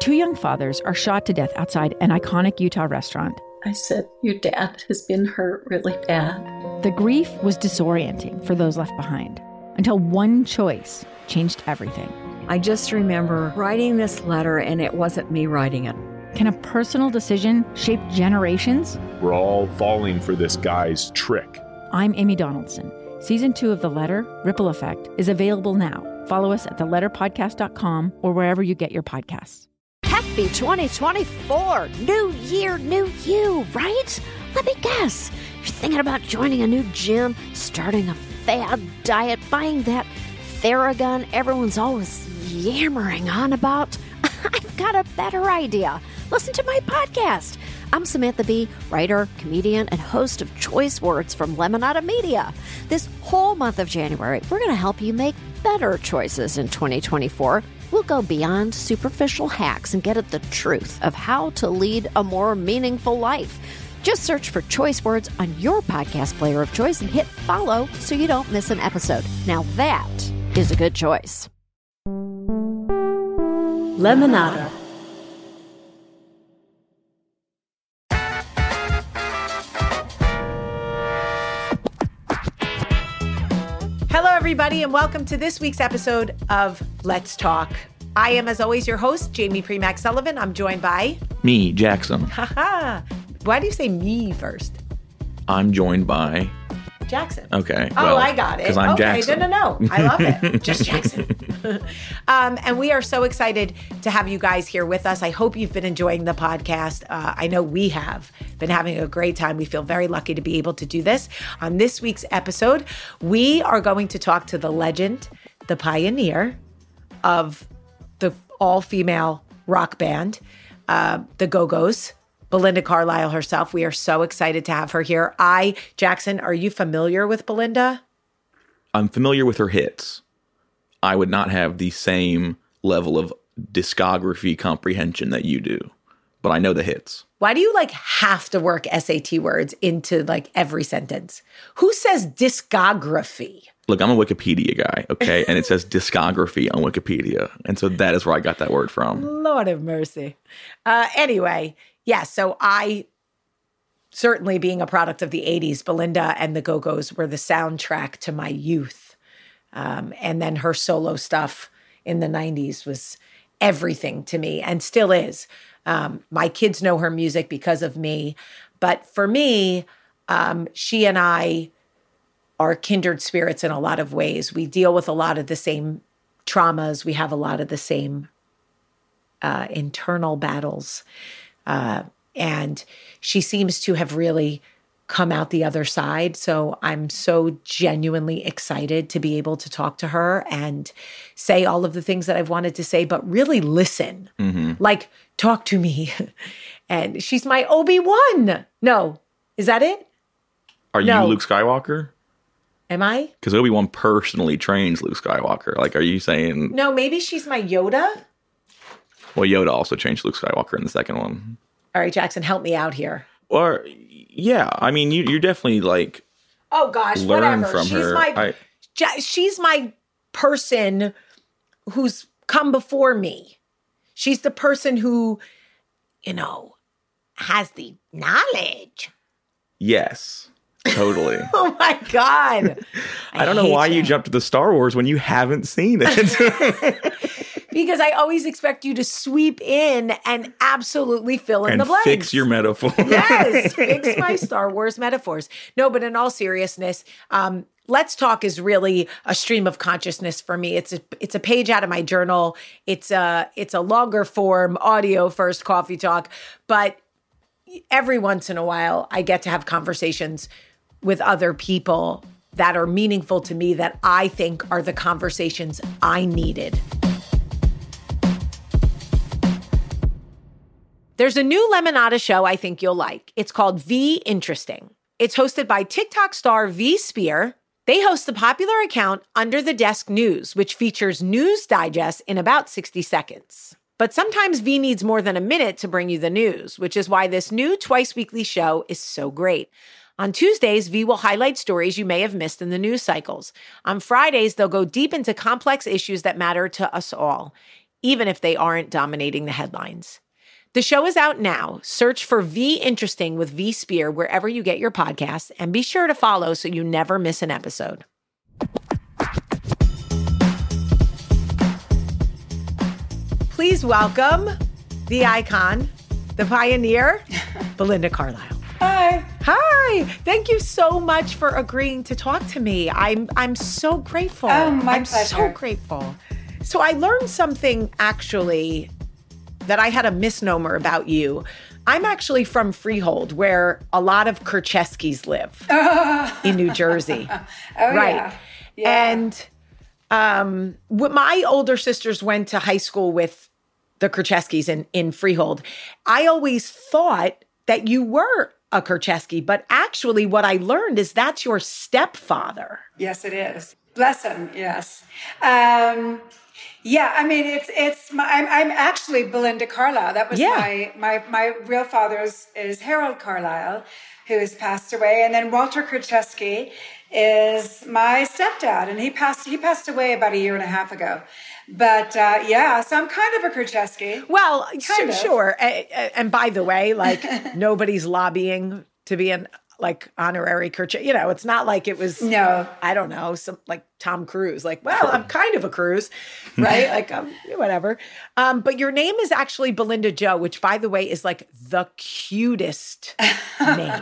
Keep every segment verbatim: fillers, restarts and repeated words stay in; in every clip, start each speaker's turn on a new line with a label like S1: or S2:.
S1: two young fathers are shot to death outside an iconic Utah restaurant.
S2: I said, your dad has been hurt really bad.
S1: The grief was disorienting for those left behind until one choice changed everything.
S3: I just remember writing this letter, and it wasn't me writing it.
S1: Can a personal decision shape generations?
S4: We're all falling for this guy's trick.
S1: I'm Amy Donaldson. Season two of The Letter, Ripple Effect, is available now. Follow us at the letter podcast dot com or wherever you get your podcasts.
S5: Happy twenty twenty-four! New year, new you, right? Let me guess. You're thinking about joining a new gym, starting a fad diet, buying that Theragun everyone's always yammering on about. I've got a better idea. Listen to my podcast. I'm Samantha Bee, writer, comedian, and host of Choice Words from Lemonada Media. This whole month of January, we're going to help you make better choices in twenty twenty-four. We'll go beyond superficial hacks and get at the truth of how to lead a more meaningful life. Just search for Choice Words on your podcast player of choice and hit follow so you don't miss an episode. Now that is a good choice.
S2: Lemonada.
S6: Hello, everybody, and welcome to this week's episode of Let's Talk. I am, as always, your host, Jamie Premack Sullivan. I'm joined by...
S7: Me, Jackson.
S6: Haha. Why do you say me first?
S7: I'm joined by...
S6: Jackson.
S7: Okay.
S6: Oh,
S7: well,
S6: I got it.
S7: Because I'm
S6: okay,
S7: Jackson.
S6: no, no, no. I love it. Just Jackson. um, and we are so excited to have you guys here with us. I hope you've been enjoying the podcast. Uh, I know we have been having a great time. We feel very lucky to be able to do this. On this week's episode, we are going to talk to the legend, the pioneer of the all-female rock band, uh, the Go-Go's, Belinda Carlisle herself. We are so excited to have her here. I, Jackson, are you familiar with Belinda?
S7: I'm familiar with her hits. I would not have the same level of discography comprehension that you do, but I know the hits.
S6: Why do you like have to work S A T words into like every sentence? Who says discography?
S7: Look, I'm a Wikipedia guy, okay? And it says discography on Wikipedia. And so that is where I got that word from.
S6: Lord have mercy. Uh, anyway, yeah, so I, certainly being a product of the eighties, Belinda and the Go-Go's were the soundtrack to my youth. Um, and then her solo stuff in the nineties was everything to me and still is. Um, my kids know her music because of me. But for me, um, she and I are kindred spirits in a lot of ways. We deal with a lot of the same traumas. We have a lot of the same uh, internal battles. Uh, and she seems to have really come out the other side. So I'm so genuinely excited to be able to talk to her and say all of the things that I've wanted to say, but really listen. Mm-hmm. Like, talk to me. And she's my Obi-Wan. No. Is that it?
S7: Are
S6: no.
S7: you Luke Skywalker?
S6: Am I?
S7: Because Obi-Wan personally trains Luke Skywalker. Like, are you saying...
S6: No, maybe she's my Yoda?
S7: Well, Yoda also changed Luke Skywalker in the second one.
S6: All right, Jackson, help me out here.
S7: Or, yeah, I mean, you, you're definitely, like...
S6: Oh, gosh,
S7: learn
S6: whatever.
S7: From
S6: she's
S7: her.
S6: my...
S7: I,
S6: She's my person who's come before me. She's the person who, you know, has the knowledge.
S7: Yes, totally.
S6: Oh, my God.
S7: I, I don't know why you. you jumped to the Star Wars when you haven't seen it.
S6: Because I always expect you to sweep in and absolutely fill in
S7: and
S6: the blanks.
S7: Fix your metaphor.
S6: Yes, fix my Star Wars metaphors. No, but in all seriousness, um, Let's Talk is really a stream of consciousness for me. It's a it's a page out of my journal. It's a it's a longer form audio first coffee talk, but every once in a while I get to have conversations with other people that are meaningful to me that I think are the conversations I needed. There's a new Lemonada show I think you'll like. It's called V Interesting. It's hosted by TikTok star V Spear. They host the popular account Under the Desk News, which features news digests in about sixty seconds. But sometimes V needs more than a minute to bring you the news, which is why this new twice-weekly show is so great. On Tuesdays, V will highlight stories you may have missed in the news cycles. On Fridays, they'll go deep into complex issues that matter to us all. even if they aren't dominating the headlines. The show is out now. Search for V Interesting with V Spear wherever you get your podcasts, and be sure to follow so you never miss an episode. Please welcome the icon, the pioneer, Belinda Carlisle.
S8: Hi.
S6: Hi. Thank you so much for agreeing to talk to me. I'm I'm so grateful.
S8: Oh, my
S6: I'm
S8: pleasure.
S6: so grateful. So I learned something actually that I had a misnomer about you. I'm actually from Freehold, where a lot of Kercheskys live in New Jersey.
S8: Oh,
S6: right.
S8: yeah. Yeah.
S6: And um, when my older sisters went to high school with the Kercheskys in, in Freehold, I always thought that you were a Kerchesky, but actually what I learned is that's your stepfather.
S8: Yes, it is. Bless him. Yes. Um, yeah. I mean, it's it's. My, I'm I'm actually Belinda Carlisle. That was
S6: Yeah.
S8: my my my real father's is Harold Carlisle, who has passed away, and then Walter Kerchesky is my stepdad, and he passed he passed away about a year and a half ago. But uh, yeah, so I'm kind of a Kerchesky.
S6: Well,
S8: Kind
S6: su-
S8: of.
S6: sure. A- a- And by the way, like nobody's lobbying to be an like honorary Kerchesky. You know, it's not like it was.
S8: No.
S6: I don't know, some like Tom Cruise. Like, well, I'm kind of a Cruise, right? Like, um, whatever. Um, but your name is actually Belinda Jo, which, by the way, is like the cutest name.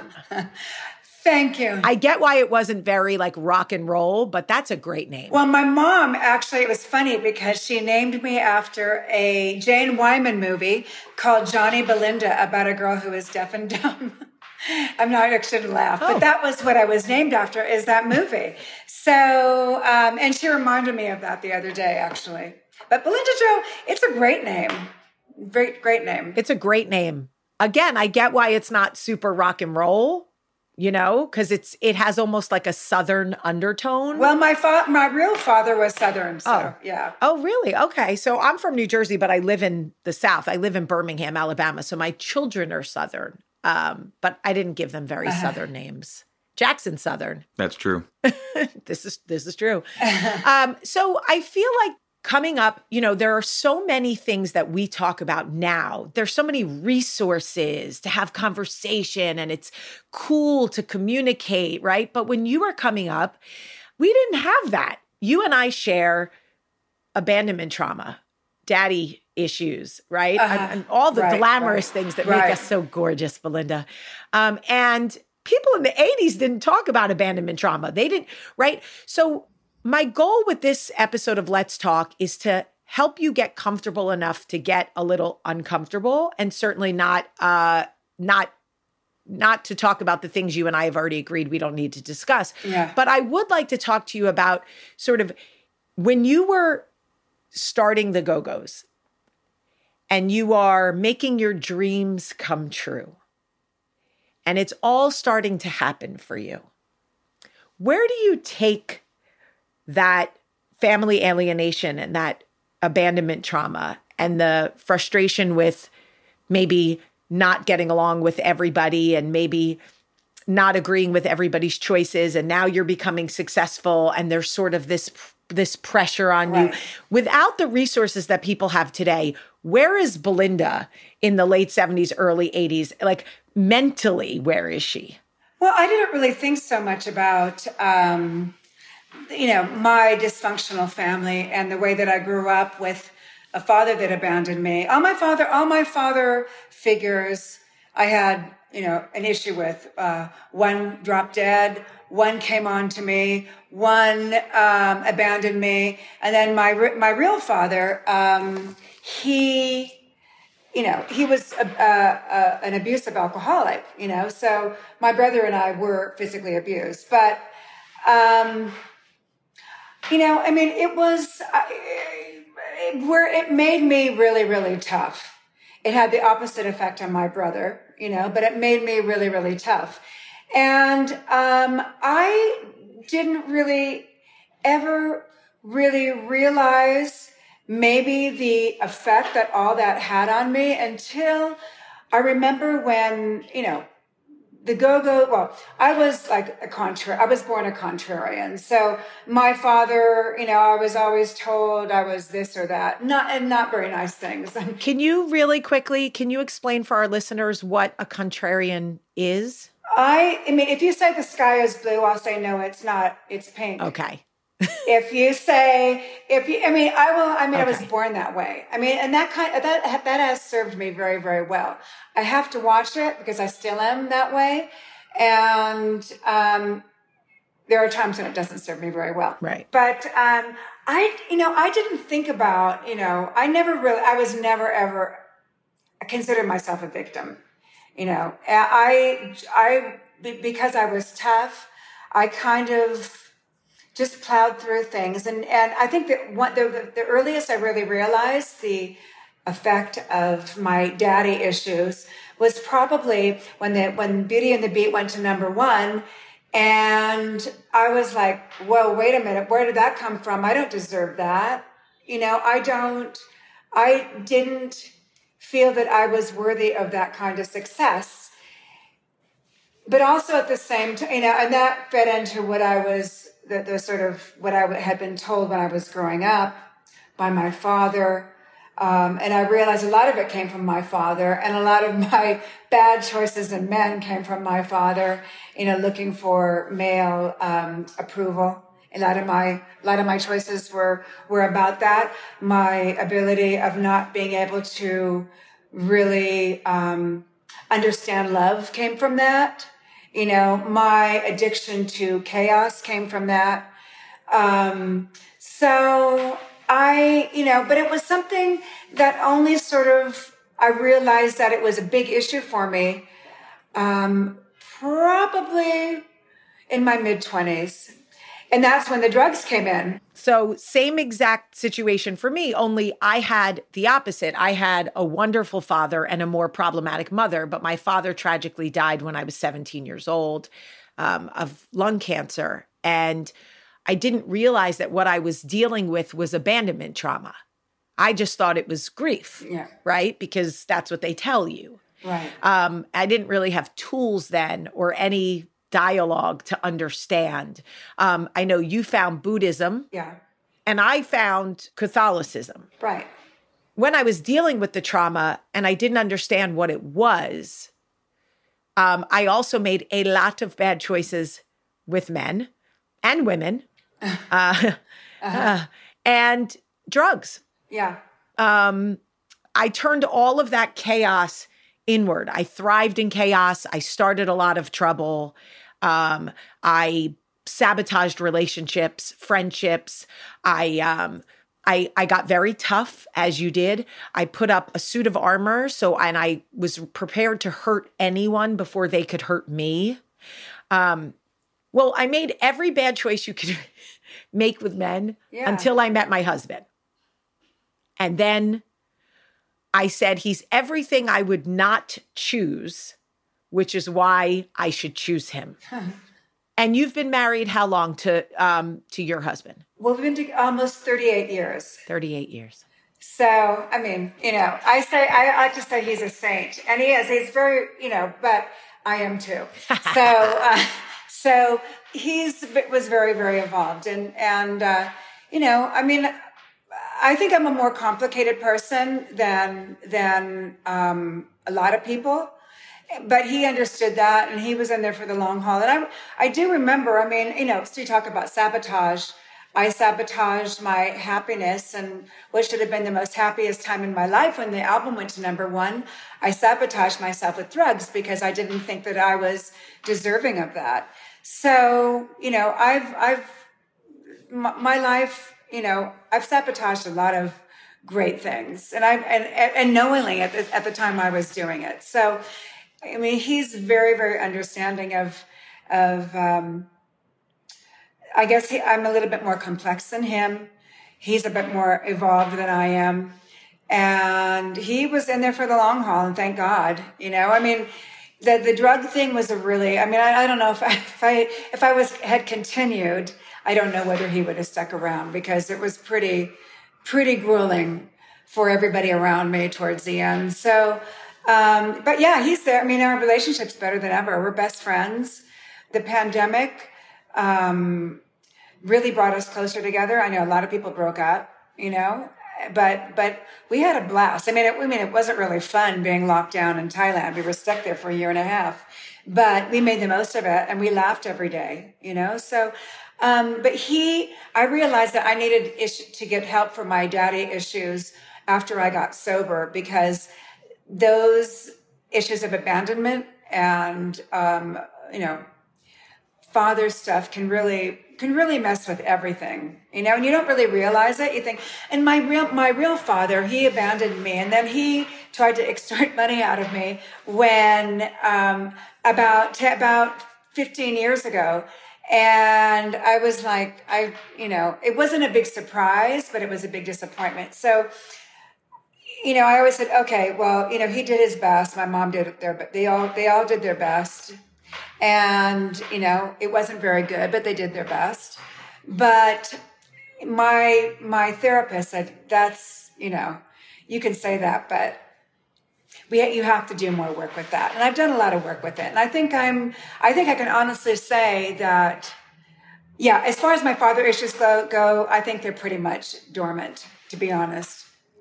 S8: Thank you.
S6: I get why it wasn't very like rock and roll, but that's a great name.
S8: Well, my mom, actually, it was funny because she named me after a Jane Wyman movie called Johnny Belinda about a girl who is deaf and dumb. I'm not actually to laugh,
S6: Oh.
S8: but that was what I was named after, is that movie. So, um, and she reminded me of that the other day, actually. But Belinda Jo, it's a great name. Great, great name.
S6: It's a great name. Again, I get why it's not super rock and roll, you know, because it's it has almost like a Southern undertone.
S8: Well, my fa- my real father was Southern, so
S6: Oh.
S8: yeah.
S6: Oh, really? Okay. So I'm from New Jersey, but I live in the South. I live in Birmingham, Alabama. So my children are Southern, um, but I didn't give them very Southern names. Jackson Southern.
S7: That's true.
S6: This is this is true. um, so I feel like coming up, you know, there are so many things that we talk about now. There's so many resources to have conversation, and it's cool to communicate, right? But when you were coming up, we didn't have that. You and I share abandonment trauma, daddy issues, right?
S8: Uh-huh.
S6: And, and all the
S8: Right,
S6: glamorous
S8: right,
S6: things that
S8: right.
S6: make us so gorgeous, Belinda. Um, and people in the eighties didn't talk about abandonment trauma. They didn't, right? So my goal with this episode of Let's Talk is to help you get comfortable enough to get a little uncomfortable, and certainly not, uh, not, not to talk about the things you and I have already agreed we don't need to discuss.
S8: Yeah.
S6: But I would like to talk to you about sort of when you were starting the Go-Go's and you are making your dreams come true, and it's all starting to happen for you. Where do you take that family alienation and that abandonment trauma and the frustration with maybe not getting along with everybody and maybe not agreeing with everybody's choices, and now you're becoming successful and there's sort of this this pressure on
S8: Right.
S6: you without the resources that people have today? Where is Belinda in the late seventies, early eighties? Like mentally, where is she?
S8: Well, I didn't really think so much about, um, you know, my dysfunctional family and the way that I grew up with a father that abandoned me. All my father, all my father figures I had, you know, an issue with. Uh, one dropped dead, one came on to me, one um, abandoned me, and then my re- my real father, um, he. You know, he was a, a, a, an abusive alcoholic, you know, so my brother and I were physically abused. But, um, you know, I mean, it was uh, it, where it made me really, really tough. It had the opposite effect on my brother, you know, but it made me really, really tough. And um, I didn't really ever really realize maybe the effect that all that had on me until I remember when, you know, the go-go, well, I was like a contrary, I was born a contrarian. So my father, you know, I was always told I was this or that, not, and not very nice things.
S6: Can you really quickly, can you explain for our listeners what a contrarian is?
S8: I, I mean, if you say the sky is blue, I'll say, no, it's not, it's pink.
S6: Okay.
S8: If you say, if you, I mean, I will, I mean, okay. I was born that way. I mean, and that kind of, that, that has served me very, very well. I have to watch it because I still am that way. And, um, there are times when it doesn't serve me very well.
S6: Right.
S8: But, um, I, you know, I didn't think about, you know, I never really, I was never, ever, I considered myself a victim. You know, I, I, because I was tough, I kind of just plowed through things. And, and I think that one, the, the earliest I really realized the effect of my daddy issues was probably when the, when Beauty and the Beat went to number one. And I was like, whoa, wait a minute. Where did that come from? I don't deserve that. You know, I don't, I didn't feel that I was worthy of that kind of success. But also at the same time, you know, and that fed into what I was, the, the sort of what I had been told when I was growing up by my father. Um, and I realized a lot of it came from my father, and a lot of my bad choices in men came from my father, you know, looking for male um, approval. A lot of my, a lot of my choices were, were about that. My ability of not being able to really, um, understand love came from that. You know, my addiction to chaos came from that. Um, so I, you know, but it was something that only sort of, I realized that it was a big issue for me, um, probably in my mid twenties. And that's when the drugs came in.
S6: So same exact situation for me, only I had the opposite. I had a wonderful father and a more problematic mother, but my father tragically died when I was seventeen years old um, of lung cancer. And I didn't realize that what I was dealing with was abandonment trauma. I just thought it was grief,
S8: yeah.
S6: right? Because that's what they tell you.
S8: Right.
S6: Um, I didn't really have tools then or any dialogue to understand. Um, I know you found Buddhism.
S8: Yeah.
S6: And I found Catholicism.
S8: Right.
S6: When I was dealing with the trauma and I didn't understand what it was, um, I also made a lot of bad choices with men and women uh, uh-huh. uh, and drugs.
S8: Yeah.
S6: Um, I turned all of that chaos inward. I thrived in chaos. I started a lot of trouble. Um, I sabotaged relationships, friendships. I, um, I, I got very tough, as you did. I put up a suit of armor. So, and I was prepared to hurt anyone before they could hurt me. Um, well, I made every bad choice you could make with men
S8: yeah.
S6: until I met my husband. And then I said, he's everything I would not choose, which is why I should choose him. Huh. And you've been married how long to um, to your husband?
S8: Well, we've been to almost thirty-eight years.
S6: thirty-eight years.
S8: So, I mean, you know, I say, I like to say he's a saint. And he is. He's very, you know, but I am too. So, uh, so he's was very, very involved. And, and uh, you know, I mean, I think I'm a more complicated person than than um, a lot of people, but he understood that, and he was in there for the long haul. And I, I do remember. I mean, you know, so you talk about sabotage. I sabotaged my happiness, and what should have been the most happiest time in my life when the album went to number one. I sabotaged myself with drugs because I didn't think that I was deserving of that. So, you know, I've I've my, my life. You know, I've sabotaged a lot of great things, and I and and knowingly at the, at the time I was doing it. So, I mean, he's very, very understanding of of. Um, I guess he, I'm a little bit more complex than him. He's a bit more evolved than I am, and he was in there for the long haul. And thank God, you know. I mean, the the drug thing was a really. I mean, I, I don't know if I, if I if I was had continued. I don't know whether he would have stuck around because it was pretty, pretty grueling for everybody around me towards the end. So, Um, but yeah, he's there. I mean, our relationship's better than ever. We're best friends. The pandemic um, really brought us closer together. I know a lot of people broke up, you know, but but we had a blast. I mean, it, I mean, it wasn't really fun being locked down in Thailand. We were stuck there for a year and a half, but we made the most of it, and we laughed every day, you know. So, um, but he, I realized that I needed issue, to get help for my daddy issues after I got sober, because those issues of abandonment and, um, you know, father stuff can really, can really mess with everything, you know, and you don't really realize it. You think, and my real, my real father, he abandoned me. And then he tried to extort money out of me when, um, about, about fifteen years ago. And I was like, I, you know, it wasn't a big surprise, but it was a big disappointment. So, you know, I always said, okay, well, you know, he did his best. My mom did their, but they all, they all did their best. And, you know, it wasn't very good, but they did their best. But my, my therapist said, that's, you know, you can say that, but we, you have to do more work with that. And I've done a lot of work with it. And I think I'm, I think I can honestly say that, yeah, as far as my father issues go, go I think they're pretty much dormant, to be honest.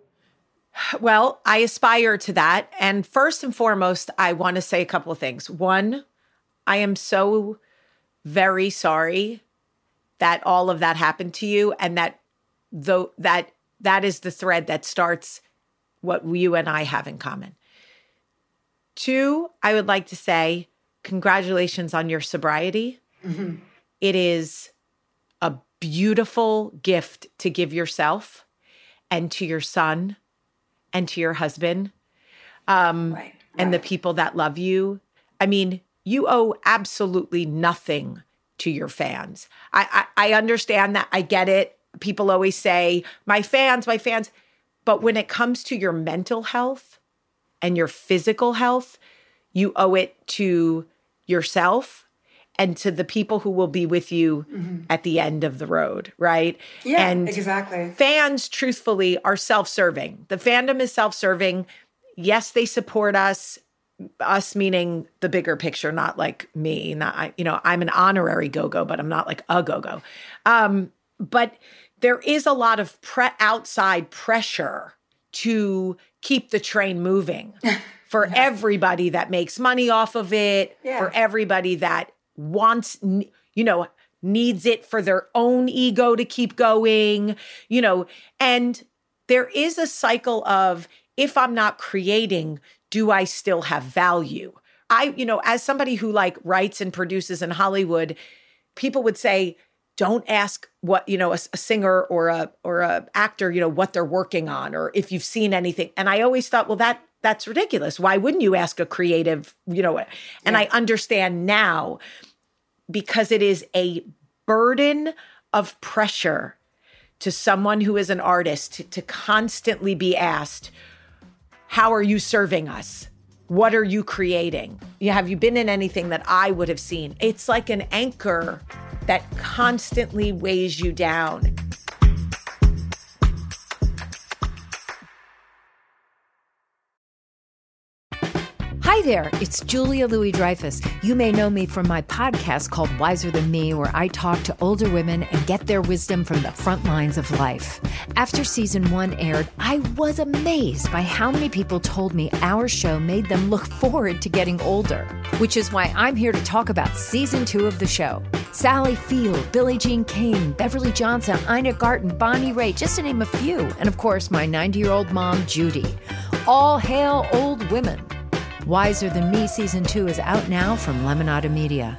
S6: Well, I aspire to that. And first and foremost, I want to say a couple of things. One, I am so very sorry that all of that happened to you, and that though that that is the thread that starts what you and I have in common. Two, I would like to say congratulations on your sobriety. Mm-hmm. It is a beautiful gift to give yourself and to your son and to your husband, um, right, right. and the people that love you. I mean, you owe absolutely nothing to your fans. I, I, I understand that. I get it. People always say, my fans, my fans. But when it comes to your mental health and your physical health, you owe it to yourself and to the people who will be with you mm-hmm. at the end of the road, right?
S8: Yeah,
S6: and
S8: exactly.
S6: Fans, truthfully, are self-serving. The fandom is self-serving. Yes, they support us, us meaning the bigger picture, not like me. Not, you know, I'm an honorary go-go, but I'm not like a go-go. Um, but there is a lot of pre- outside pressure to keep the train moving for yeah. everybody that makes money off of it, yeah. for everybody that wants, you know, needs it for their own ego to keep going, you know, and there is a cycle of, if I'm not creating, do I still have value? I, you know, as somebody who like writes and produces in Hollywood, people would say, don't ask what, you know, a, a singer or a, or a actor, you know, what they're working on, or if you've seen anything. And I always thought, well, that, that's ridiculous. Why wouldn't you ask a creative, you know, and yeah. I understand now, because it is a burden of pressure to someone who is an artist to, to constantly be asked, how are you serving us? What are you creating? You know, have you been in anything that I would have seen? It's like an anchor that constantly weighs you down.
S9: Hi there, it's Julia Louis-Dreyfus. You may know me from my podcast called Wiser Than Me, where I talk to older women and get their wisdom from the front lines of life. After season one aired, I was amazed by how many people told me our show made them look forward to getting older, which is why I'm here to talk about season two of the show. Sally Field, Billie Jean King, Beverly Johnson, Ina Garten, Bonnie Raitt, just to name a few. And of course, my ninety-year-old mom, Judy. All hail old women. Wiser Than Me Season two is out now from Lemonada Media.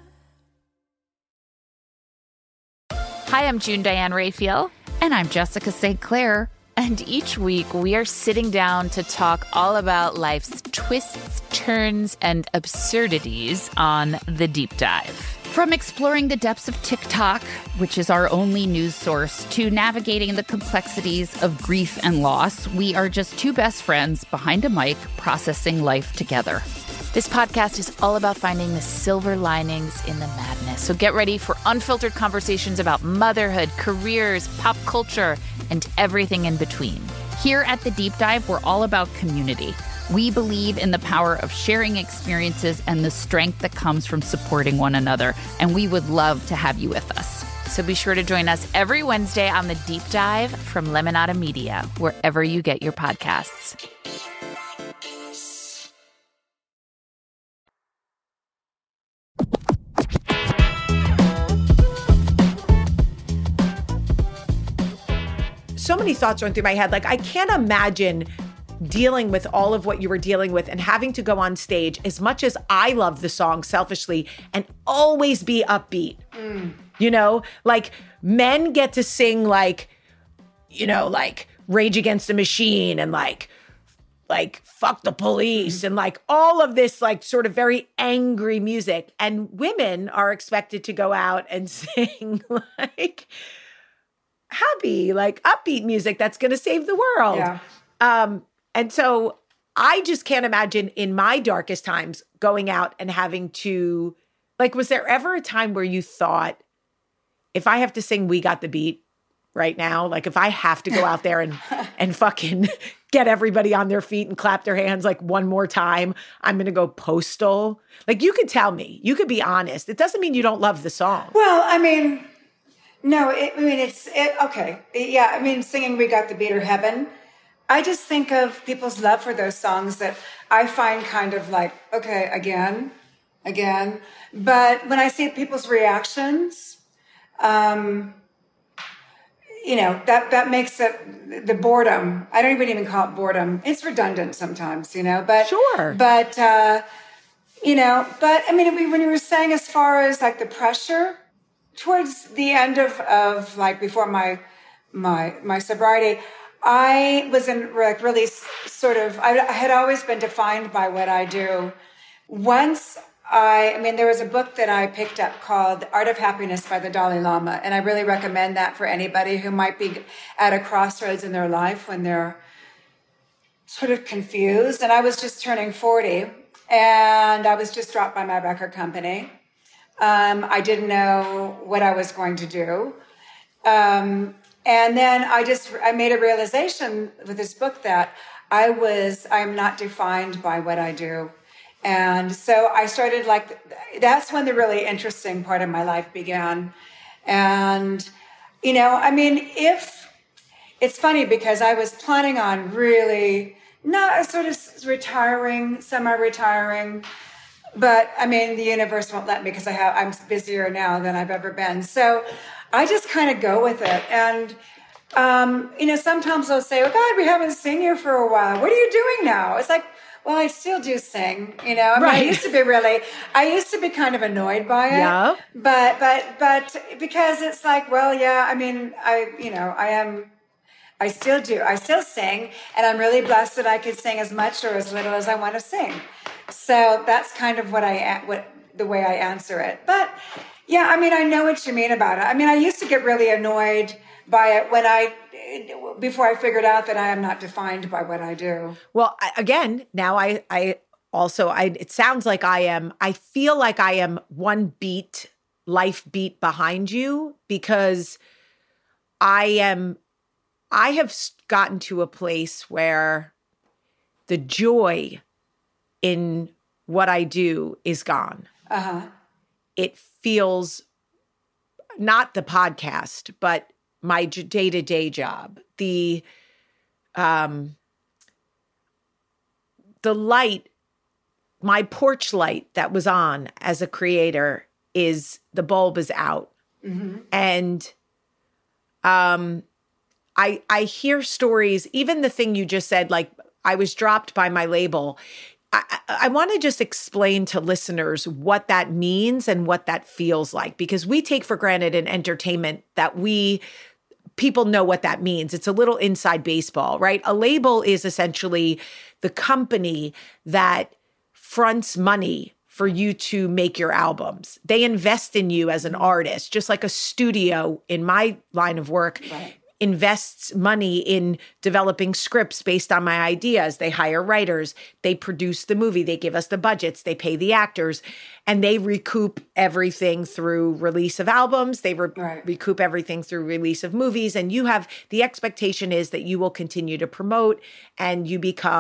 S10: Hi, I'm June Diane Raphael.
S11: And I'm Jessica Saint Clair. And each week we are sitting down to talk all about life's twists, turns, and absurdities on The Deep Dive. From exploring the depths of TikTok, which is our only news source, to navigating the complexities of grief and loss, we are just two best friends behind a mic processing life together. This podcast is all about finding the silver linings in the madness. So get ready for unfiltered conversations about motherhood, careers, pop culture, and everything in between. Here at The Deep Dive, we're all about community. We believe in the power of sharing experiences and the strength that comes from supporting one another, and we would love to have you with us. So be sure to join us every Wednesday on The Deep Dive from Lemonada Media, wherever you get your podcasts.
S6: So many thoughts run through my head. Like, I can't imagine dealing with all of what you were dealing with and having to go on stage, as much as I love the song selfishly, and always be upbeat. Mm. You know, like, men get to sing like, you know, like Rage Against the Machine and like, like fuck the police and like all of this like sort of very angry music. And women are expected to go out and sing like happy, like upbeat music that's going to save the world.
S8: Yeah.
S6: Um, and so I just can't imagine in my darkest times going out and having to, like, was there ever a time where you thought, if I have to sing We Got the Beat right now, like if I have to go out there and, and fucking get everybody on their feet and clap their hands like one more time, I'm going to go postal? Like, you could tell me, you could be honest. It doesn't mean you don't love the song.
S8: Well, I mean, no, it, I mean, it's, it, okay. Yeah, I mean, singing We Got the Beat or Heaven, I just think of people's love for those songs that I find kind of like, okay, again, again. But when I see people's reactions, um, you know, that, that makes it the boredom. I don't even even call it boredom. It's redundant sometimes, you know, but,
S6: sure.
S8: But, uh, you know, but I mean, when you were saying as far as like the pressure, towards the end of, of like before my, my, my sobriety, I was in like really sort of, I, I had always been defined by what I do. Once I, I mean, there was a book that I picked up called The Art of Happiness by the Dalai Lama. And I really recommend that for anybody who might be at a crossroads in their life when they're sort of confused. And I was just turning forty and I was just dropped by my record company. Um, I didn't know what I was going to do. Um, and then I just, I made a realization with this book that I was, I'm not defined by what I do. And so I started like, that's when the really interesting part of my life began. And, you know, I mean, if, it's funny because I was planning on really not sort of retiring, semi-retiring, but I mean, the universe won't let me because I have, I'm busier now than I've ever been. So I just kind of go with it. And, um, you know, sometimes they'll say, oh God, we haven't seen you for a while. What are you doing now? It's like, well, I still do sing, you know, I mean, right. I used to be really, I used to be kind of annoyed by it,
S6: yeah.
S8: but, but, but because it's like, well, yeah, I mean, I, you know, I am, I still do, I still sing, and I'm really blessed that I could sing as much or as little as I want to sing. So that's kind of what I, what the way I answer it. But yeah, I mean, I know what you mean about it. I mean, I used to get really annoyed by it when I, before I figured out that I am not defined by what I do.
S6: Well, I, again, now I, I also, I, it sounds like I am, I feel like I am one beat, life beat behind you, because I am, I have gotten to a place where the joy in what I do is gone.
S8: Uh-huh.
S6: It feels, not the podcast, but my day-to-day job, the, um, the light, my porch light that was on as a creator is, the bulb is out.
S8: Mm-hmm.
S6: And, um, I, I hear stories, even the thing you just said, like I was dropped by my label. I, I want to just explain to listeners what that means and what that feels like, because we take for granted in entertainment that we, people know what that means. It's a little inside baseball, right? A label is essentially the company that fronts money for you to make your albums. They invest in you as an artist, just like a studio in my line of work.
S8: Right.
S6: Invests money in developing scripts based on my ideas. They hire writers. They produce the movie. They give us the budgets. They pay the actors. And they recoup everything through release of albums. They re-
S8: right.
S6: recoup everything through release of movies. And you have, the expectation is that you will continue to promote and you become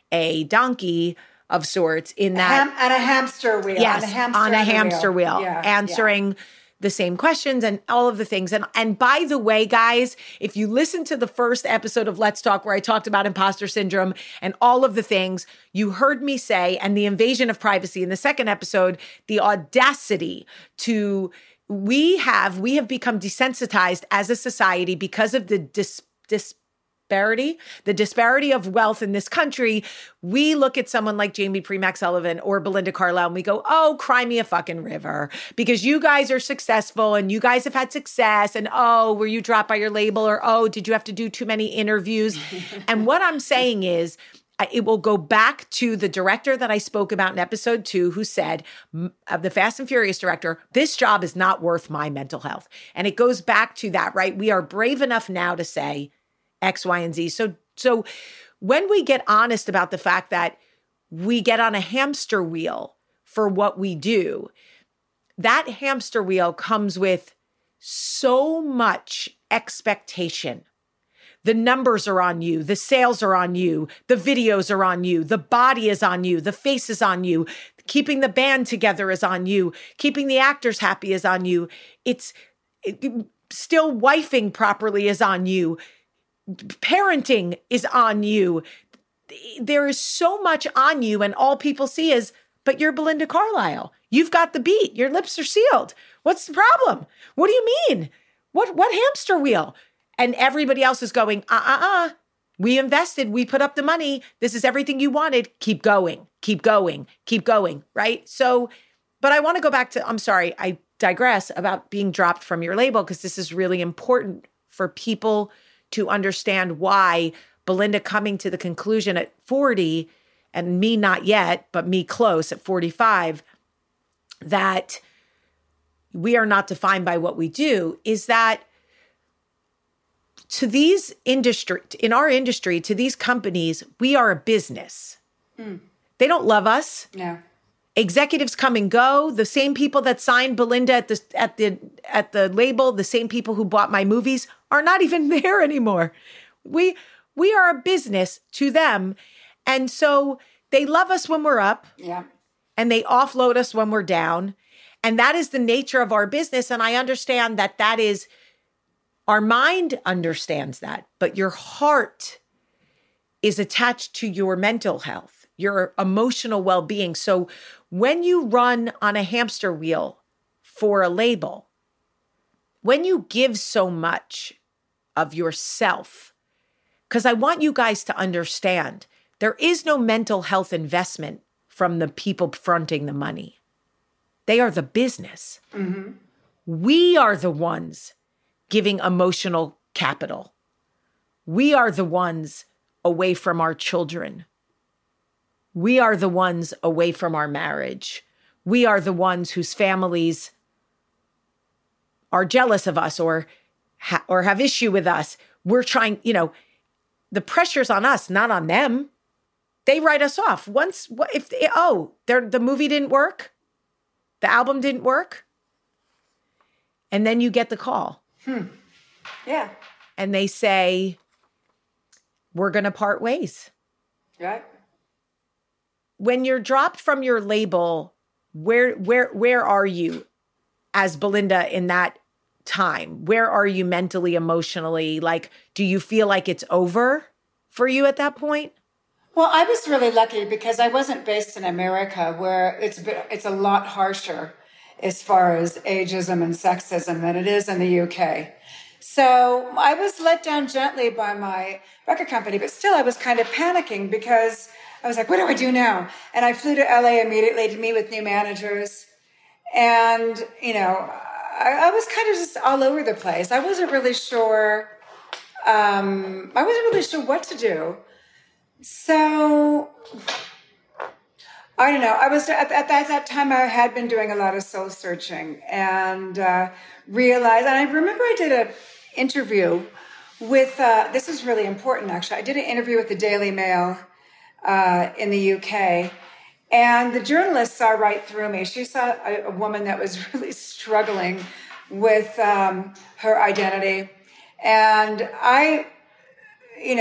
S6: a donkey of sorts in that.
S8: Ham- on a hamster wheel.
S6: Yes,
S8: on a hamster,
S6: on a hamster wheel,
S8: wheel. Yeah,
S6: answering
S8: yeah.
S6: the same questions and all of the things. And and by the way, guys, if you listen to the first episode of Let's Talk where I talked about imposter syndrome and all of the things, you heard me say, and the invasion of privacy in the second episode, the audacity to, we have, we have become desensitized as a society because of the dis, disparity, the disparity of wealth in this country. We look at someone like Jamie Premack Sullivan or Belinda Carlisle and we go, oh, cry me a fucking river because you guys are successful and you guys have had success. And oh, were you dropped by your label? Or oh, did you have to do too many interviews? And what I'm saying is, it will go back to the director that I spoke about in episode two, who said, of the Fast and Furious director, this job is not worth my mental health. And it goes back to that, right? We are brave enough now to say X, Y, and Z. So, so when we get honest about the fact that we get on a hamster wheel for what we do, that hamster wheel comes with so much expectation. The numbers are on you. The sales are on you. The videos are on you. The body is on you. The face is on you. Keeping the band together is on you. Keeping the actors happy is on you. It's it, still wifing properly is on you. Parenting is on you. There is so much on you, and all people see is, but you're Belinda Carlisle. You've got the beat. Your lips are sealed. What's the problem? What do you mean? What what hamster wheel? And everybody else is going, uh-uh-uh. We invested. We put up the money. This is everything you wanted. Keep going. Keep going. Keep going, right? So, but I want to go back to, I'm sorry, I digress about being dropped from your label because this is really important for people to understand why Belinda coming to the conclusion at forty, and me not yet, but me close at forty-five, that we are not defined by what we do, is that to these industry, in our industry, to these companies, we are a business. Mm. They don't love us.
S8: No.
S6: Executives come and go. The same people that signed Belinda at the at the at the label, the same people who bought my movies, are not even there anymore. We we are a business to them, and so they love us when we're up.
S8: Yeah.
S6: And they offload us when we're down, and that is the nature of our business. And I understand that that is. Our mind understands that, but your heart is attached to your mental health, your emotional well-being. So when you run on a hamster wheel for a label, when you give so much of yourself, because I want you guys to understand, there is no mental health investment from the people fronting the money. They are the business. Mm-hmm. We are the ones giving emotional capital. We are the ones away from our children. We are the ones away from our marriage. We are the ones whose families are jealous of us or, ha- or have issue with us. We're trying, you know, the pressure's on us, not on them. They write us off. Once, if they, oh, the movie didn't work, the album didn't work, and then you get the call.
S8: Hmm. Yeah.
S6: And they say, we're going to part ways.
S8: Right.
S6: When you're dropped from your label, where where where are you as Belinda in that time? Where are you mentally, emotionally? Like, do you feel like it's over for you at that point?
S8: Well, I was really lucky because I wasn't based in America, where it's it's a lot harsher as far as ageism and sexism than it is in the U K. So I was let down gently by my record company, but still I was kind of panicking because I was like, what do I do now? And I flew to L A immediately to meet with new managers. And, you know, I, I was kind of just all over the place. I wasn't really sure, um, I wasn't really sure what to do. So I don't know. I was at, at, at that time. I had been doing a lot of soul searching and uh, realized. And I remember I did an interview with. Uh, this is really important, actually. I did an interview with the Daily Mail uh, in the U K, and the journalist saw right through me. She saw a, a woman that was really struggling with um, her identity, and I, you know,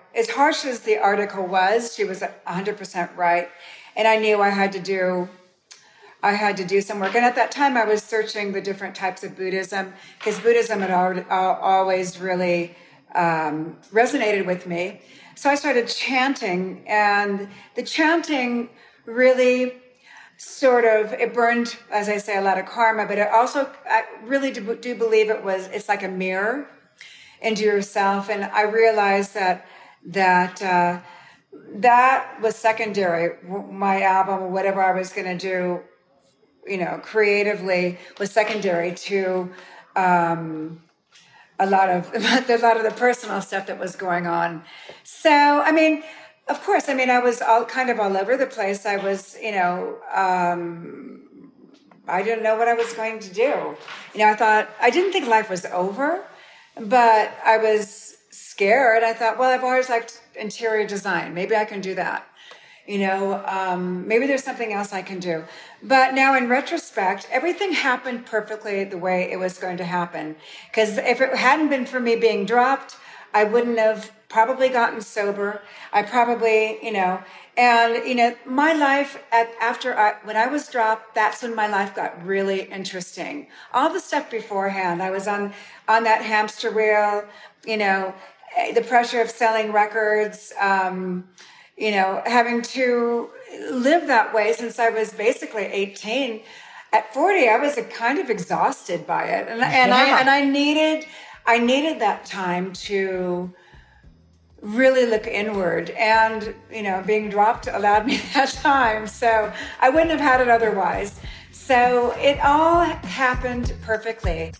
S8: as harsh as the article was, she was one hundred percent right. And I knew I had to do, I had to do some work. And at that time, I was searching the different types of Buddhism, because Buddhism had already, always really um, resonated with me. So I started chanting, and the chanting really sort of, it burned, as I say, a lot of karma, but it also, I really do, do believe it was, it's like a mirror into yourself. And I realized that, that, uh, that was secondary. My album or whatever I was going to do, you know, creatively was secondary to, um, a lot of, a lot of the personal stuff that was going on. So, I mean, of course, I mean, I was all kind of all over the place. I was, you know, um, I didn't know what I was going to do. You know, I thought, I didn't think life was over, but I was scared. I thought, well, I've always liked interior design. Maybe I can do that. You know, um, maybe there's something else I can do. But now in retrospect, everything happened perfectly the way it was going to happen. Because if it hadn't been for me being dropped, I wouldn't have probably gotten sober. I probably, you know, and, you know, my life at, after I, when I was dropped, that's when my life got really interesting. All the stuff beforehand, I was on, on that hamster wheel, you know, the pressure of selling records, um, you know, having to live that way since I was basically eighteen. At forty, I was kind of exhausted by it. And, and
S6: yeah.
S8: I, and I needed, I needed that time to really look inward, and, you know, being dropped allowed me that time. So I wouldn't have had it otherwise. So it all happened perfectly.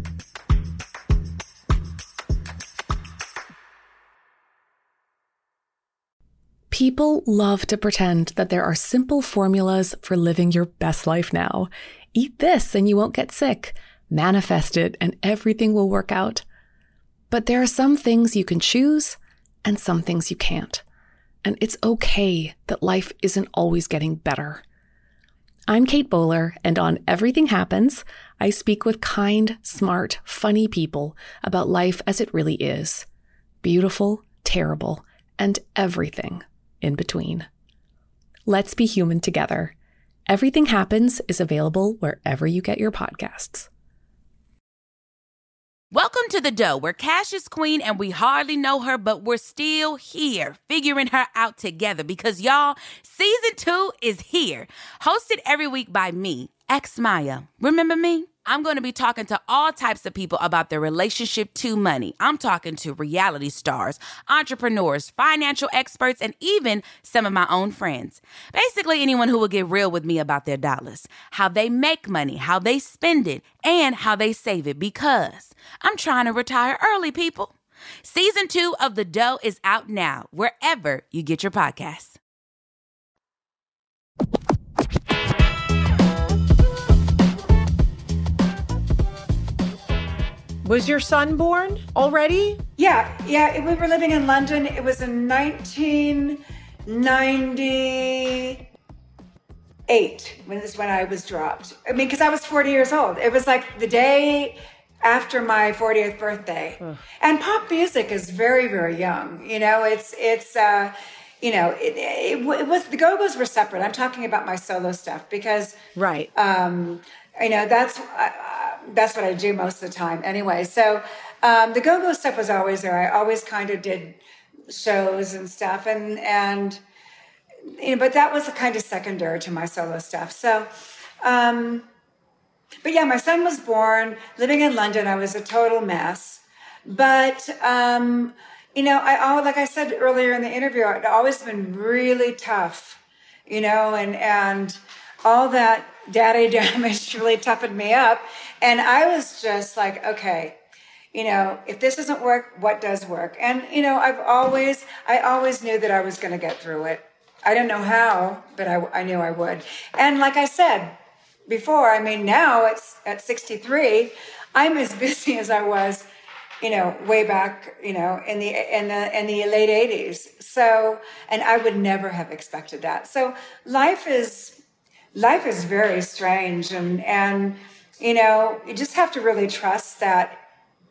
S12: People love to pretend that there are simple formulas for living your best life now. Eat this and you won't get sick. Manifest it and everything will work out. But there are some things you can choose and some things you can't. And it's okay that life isn't always getting better. I'm Kate Bowler, and on Everything Happens, I speak with kind, smart, funny people about life as it really is. Beautiful, terrible, and everything in between. Let's be human together. Everything Happens is available wherever you get your podcasts.
S13: Welcome to The Dough, where Cash is queen and we hardly know her, but we're still here figuring her out together because, y'all, season two is here. Hosted every week by me, X Maya. Remember me? I'm going to be talking to all types of people about their relationship to money. I'm talking to reality stars, entrepreneurs, financial experts, and even some of my own friends. Basically, anyone who will get real with me about their dollars, how they make money, how they spend it, and how they save it, because I'm trying to retire early, people. Season two of The Dough is out now, wherever you get your podcasts.
S6: Was your son born already?
S8: Yeah, yeah. We were living in London. It was in nineteen ninety-eight when this when I was dropped. I mean, because I was forty years old. It was like the day after my fortieth birthday. Ugh. And pop music is very, very young. You know, it's it's uh, you know, it, it, it was the Go-Go's were separate. I'm talking about my solo stuff because
S6: right.
S8: Um, you know, that's. Uh, That's what I do most of the time anyway. So um, the Go-Go stuff was always there. I always kind of did shows and stuff. And, and you know, but that was kind of secondary to my solo stuff. So, um, but yeah, my son was born, living in London. I was a total mess. But, um, you know, I always, like I said earlier in the interview, I'd always been really tough, you know, and, and all that daddy damage really toughened me up. And I was just like, okay, you know, if this doesn't work, what does work? And, you know, I've always, I always knew that I was going to get through it. I didn't know how, but I, I knew I would. And like I said before, I mean, now it's at sixty-three, I'm as busy as I was, you know, way back, you know, in the, in the, in the late eighties. So, and I would never have expected that. So life is, life is very strange. And, and, you know, you just have to really trust that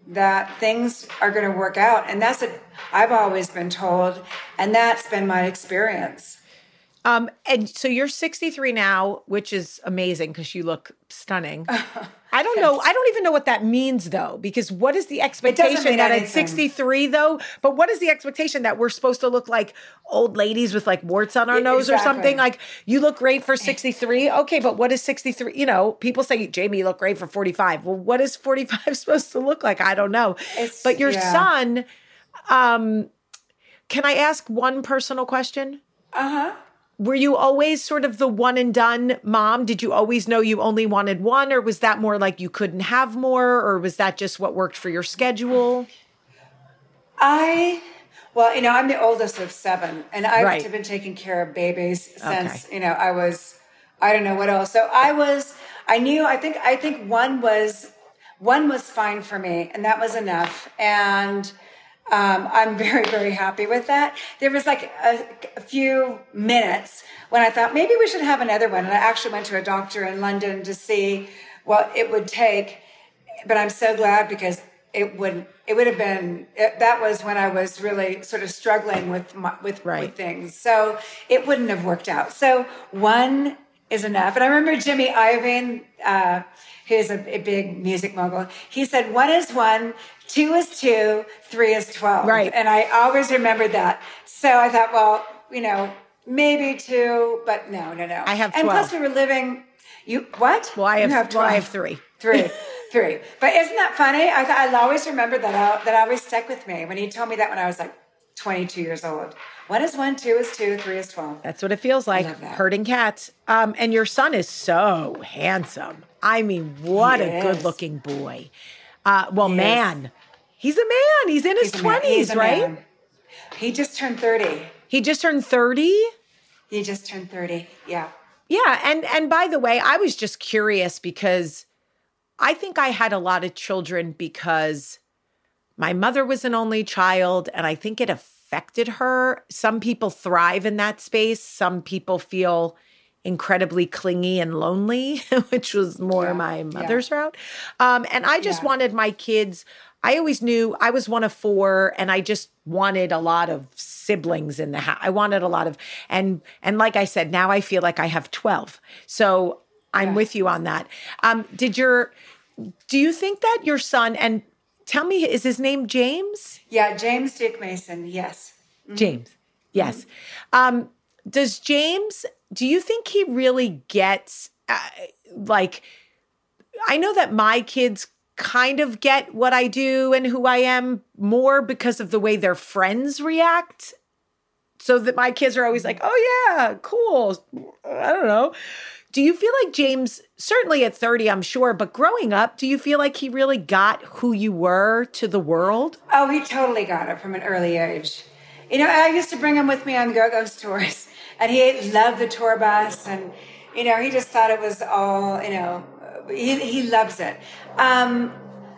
S8: that things are going to work out. And that's what I've always been told. And that's been my experience.
S6: Um, and so you're sixty-three now, which is amazing because you look stunning. I don't know. I don't even know what that means though, because what is the expectation that at sixty-three though, but what is the expectation that we're supposed to look like old ladies with like warts on our nose exactly. or something? Like you look great for sixty-three. Okay. But what is sixty-three? You know, people say, Jamie, you look great for forty-five. Well, what is forty-five supposed to look like? I don't know. It's, but your yeah. son, um, can I ask one personal question?
S8: Uh-huh.
S6: Were you always sort of the one and done mom? Did you always know you only wanted one, or was that more like you couldn't have more, or was that just what worked for your schedule?
S8: I, well, you know, I'm the oldest of seven, and I've right. been taking care of babies since, okay. you know, I was, I don't know what else. So I was, I knew, I think, I think one was, one was fine for me, and that was enough. And Um, I'm very, very happy with that. There was like a, a few minutes when I thought maybe we should have another one. And I actually went to a doctor in London to see what it would take. But I'm so glad because it would, it would have been, it, that was when I was really sort of struggling with, my, with, right. with things. So it wouldn't have worked out. So one is enough. And I remember Jimmy Iovine, uh, who's a, a big music mogul. He said, one is one, two is two, three is twelve.
S6: Right.
S8: And I always remembered that. So I thought, well, you know, maybe two, but no, no, no.
S6: I have twelve.
S8: And plus we were living, you, what?
S6: Well, I have,
S8: you have
S6: well, I have three.
S8: Three, three. But isn't that funny? I thought I'll always remember that. I, that always stuck with me when he told me that when I was like twenty-two years old. One is one, two is two, three is twelve.
S6: That's what it feels like, herding cats. Um, and your son is so handsome. I mean, what he a is. good-looking boy. Uh, well, he man, is. he's a man. He's in his he's twenties, right? Man.
S8: He just turned thirty.
S6: He just turned thirty?
S8: He just turned thirty, yeah.
S6: Yeah, and and by the way, I was just curious because I think I had a lot of children because my mother was an only child, and I think it affected her. Some people thrive in that space. Some people feel incredibly clingy and lonely, which was more yeah, my mother's yeah. route. Um, and I just yeah. wanted my kids, I always knew I was one of four, and I just wanted a lot of siblings in the house. I wanted a lot of, and and like I said, now I feel like I have twelve. So I'm yeah. with you on that. Um, did your, do you think that your son, and tell me, is his name James?
S8: Yeah, James Duke Mason, yes. Mm-hmm.
S6: James, yes. Mm-hmm. Um, does James, do you think he really gets, uh, like, I know that my kids kind of get what I do and who I am more because of the way their friends react. So that my kids are always like, oh yeah, cool. I don't know. Do you feel like James, certainly at thirty, I'm sure, but growing up, do you feel like he really got who you were to the world?
S8: Oh, he totally got it from an early age. You know, I used to bring him with me on go-go tours, and he loved the tour bus, and, you know, he just thought it was all, you know, he, he loves it. Um,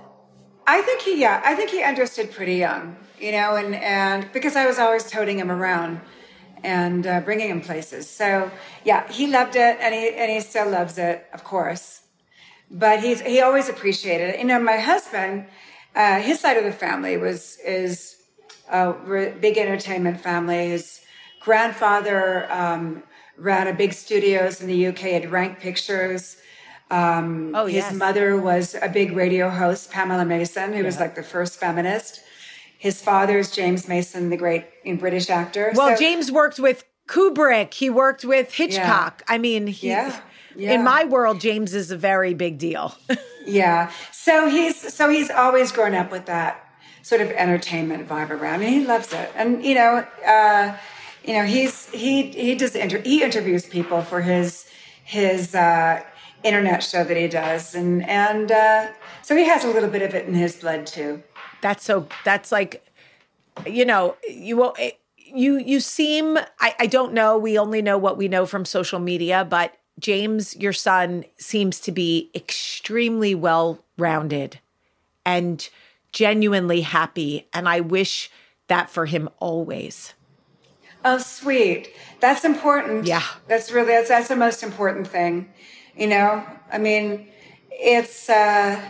S8: I think he, yeah, I think he understood pretty young, you know, and, and because I was always toting him around and uh, bringing him places. So, yeah, he loved it, and he and he still loves it, of course. But he's he always appreciated it. You know, my husband, uh, his side of the family was is a big entertainment family. His grandfather um, ran a big studios in the U K at Rank Pictures. Um,
S6: oh,
S8: his
S6: yes.
S8: mother was a big radio host, Pamela Mason, who yeah. was like the first feminist. His father is James Mason, the great British actor.
S6: Well,
S8: so,
S6: James worked with Kubrick. He worked with Hitchcock. Yeah. I mean, he,
S8: yeah. Yeah.
S6: in my world, James is a very big deal.
S8: yeah. So he's so he's always grown up with that sort of entertainment vibe around, and he loves it. And you know, uh, you know, he's he he does inter- he interviews people for his his uh, internet show that he does, and and uh, so he has a little bit of it in his blood too.
S6: That's so, that's like, you know, you will, you, you seem, I, I don't know. We only know what we know from social media, but James, your son, seems to be extremely well-rounded and genuinely happy. And I wish that for him always.
S8: Oh, sweet. That's important.
S6: Yeah.
S8: That's really, that's, that's the most important thing. You know, I mean, it's, uh,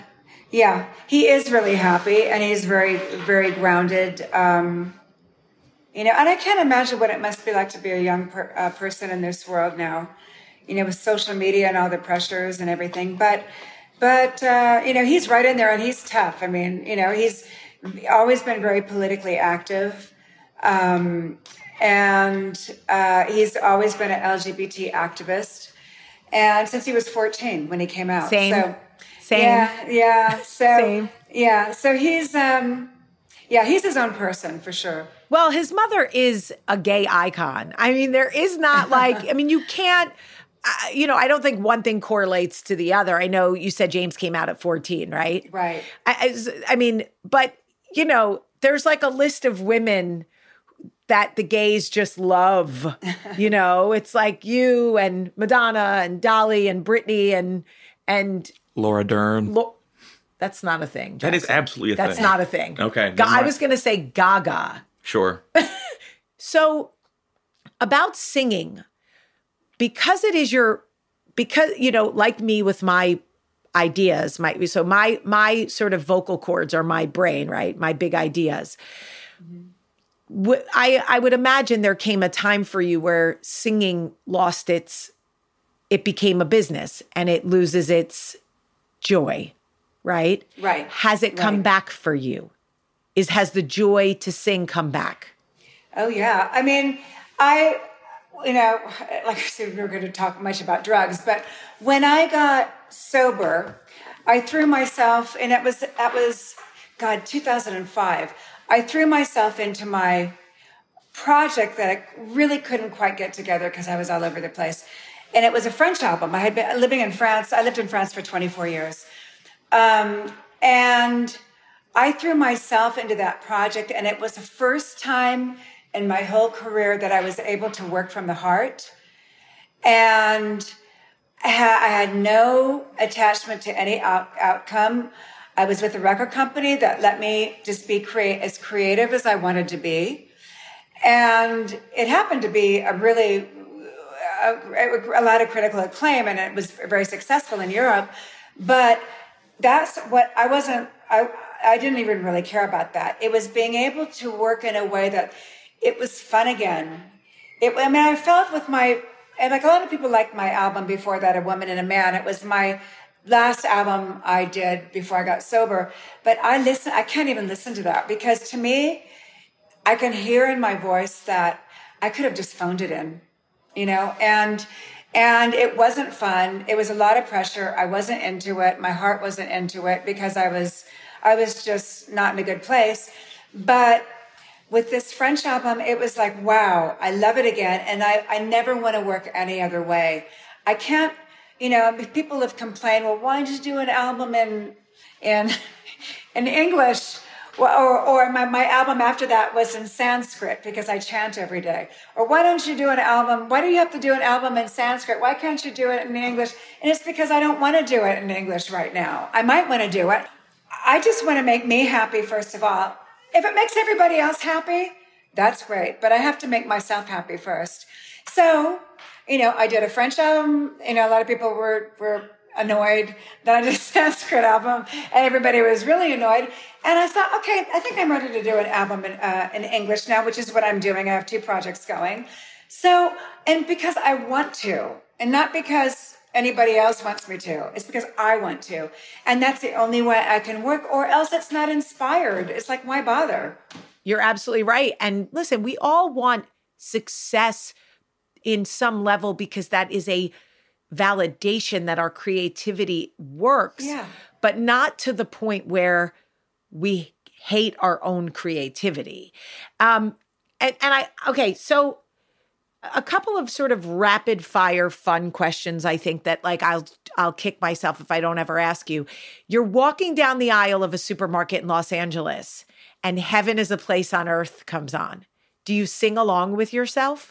S8: Yeah, he is really happy, and he's very, very grounded. Um, you know, and I can't imagine what it must be like to be a young per, uh, person in this world now, you know, with social media and all the pressures and everything. But, but uh, you know, he's right in there, and he's tough. I mean, you know, he's always been very politically active, um, and uh, he's always been an L G B T activist, and since he was fourteen when he came out.
S6: Same.
S8: So,
S6: Same.
S8: Yeah, yeah. So,
S6: Same.
S8: yeah. So he's, um, yeah, he's his own person for sure.
S6: Well, his mother is a gay icon. I mean, there is not like, I mean, you can't, uh, you know, I don't think one thing correlates to the other. I know you said James came out at fourteen, right?
S8: Right.
S6: I, I, I mean, but, you know, there's like a list of women that the gays just love. You know, it's like you and Madonna and Dolly and Britney and, and,
S7: Laura Dern.
S6: Lo- That's not a thing, Jackson.
S7: That is absolutely a
S6: That's
S7: thing.
S6: That's not a thing.
S7: Okay.
S6: Ga- I was going to say Gaga.
S7: Sure.
S6: So about singing, because it is your, because, you know, like me with my ideas, my, so my, my sort of vocal cords are my brain, right? My big ideas. Mm-hmm. I, I would imagine there came a time for you where singing lost its, it became a business and it loses its joy, right?
S8: Right.
S6: Has it come
S8: right.
S6: back for you? Is has the joy to sing come back?
S8: Oh yeah. I mean, I, you know, like I said, we were going to talk much about drugs, but when I got sober, I threw myself, and it was that was, God, two thousand five. I threw myself into my project that I really couldn't quite get together because I was all over the place. And it was a French album. I had been living in France. I lived in France for twenty-four years. Um, and I threw myself into that project, and it was the first time in my whole career that I was able to work from the heart. And I had no attachment to any out- outcome. I was with a record company that let me just be create as creative as I wanted to be. And it happened to be a really, a, a lot of critical acclaim, and it was very successful in Europe. But that's what I wasn't, I, I didn't even really care about that. It was being able to work in a way that it was fun again. It, I mean, I felt with my, and like a lot of people liked my album before that, A Woman and a Man. It was my last album I did before I got sober. But I listen, I can't even listen to that because to me, I can hear in my voice that I could have just phoned it in, you know, and, and it wasn't fun. It was a lot of pressure. I wasn't into it. My heart wasn't into it because I was, I was just not in a good place. But with this French album, it was like, wow, I love it again. And I, I never want to work any other way. I can't, you know, people have complained, well, why did you do an album in, in, in English? Well, or or my, my album after that was in Sanskrit because I chant every day. Or why don't you do an album? Why do you have to do an album in Sanskrit? Why can't you do it in English? And it's because I don't want to do it in English right now. I might want to do it. I just want to make me happy, first of all. If it makes everybody else happy, that's great. But I have to make myself happy first. So, you know, I did a French album. You know, a lot of people were, were annoyed that I did a Sanskrit album, and everybody was really annoyed. And I thought, okay, I think I'm ready to do an album in, uh, in English now, which is what I'm doing. I have two projects going. So, and because I want to, and not because anybody else wants me to. It's because I want to. And that's the only way I can work, or else it's not inspired. It's like, why bother?
S6: You're absolutely right. And listen, we all want success in some level because that is a validation that our creativity works,
S8: yeah.
S6: but not to the point where we hate our own creativity. Um, and, and I, okay, so a couple of sort of rapid fire fun questions, I think that like I'll I'll kick myself if I don't ever ask you. You're walking down the aisle of a supermarket in Los Angeles and Heaven is a Place on Earth comes on. Do you sing along with yourself?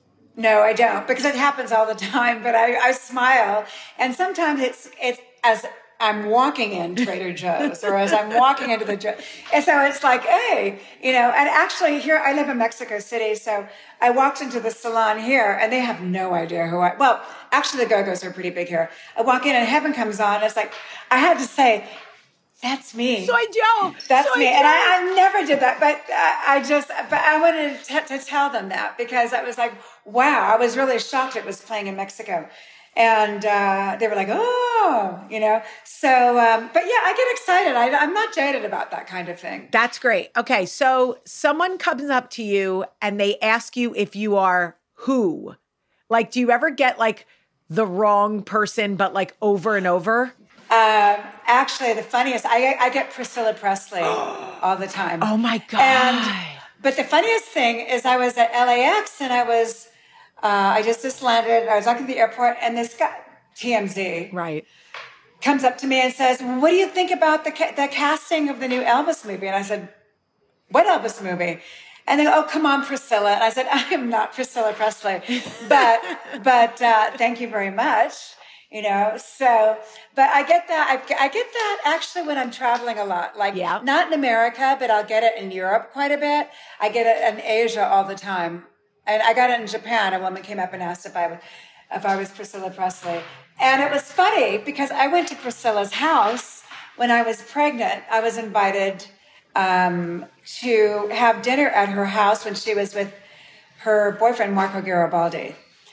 S8: No, I don't, because it happens all the time, but I, I smile. And sometimes it's it's as I'm walking in Trader Joe's or as I'm walking into the Joe. And so it's like, hey, you know, and actually here, I live in Mexico City. So I walked into the salon here and they have no idea who I, well, actually the Go-Go's are pretty big here. I walk in and Heaven comes on. It's like, I had to say, That's me.
S6: Soy Joe.
S8: That's
S6: Soy
S8: me.
S6: Joe.
S8: And I, I never did that, but uh, I just, but I wanted to, to tell them that because I was like, wow, I was really shocked it was playing in Mexico. And uh, they were like, oh, you know. So, um, but yeah, I get excited. I, I'm not jaded about that kind of thing.
S6: That's great. Okay, so someone comes up to you and they ask you if you are who? Like, do you ever get like the wrong person, but like over and over?
S8: Um, actually, the funniest, I, I get Priscilla Presley all the time.
S6: Oh my God.
S8: And, but the funniest thing is I was at L A X and I was, uh, I just, just landed, I was walking to the airport and this guy, T M Z.
S6: Right.
S8: Comes up to me and says, what do you think about the ca- the casting of the new Elvis movie? And I said, what Elvis movie? And they go, oh, come on, Priscilla. And I said, I am not Priscilla Presley, but, but, uh, thank you very much. You know, so, but I get that, I, I get that actually when I'm traveling a lot, like yeah. not in America, but I'll get it in Europe quite a bit. I get it in Asia all the time. And I got it in Japan. A woman came up and asked if I was, if I was Priscilla Presley. And it was funny because I went to Priscilla's house when I was pregnant. I was invited um, to have dinner at her house when she was with her boyfriend, Marco Garibaldi.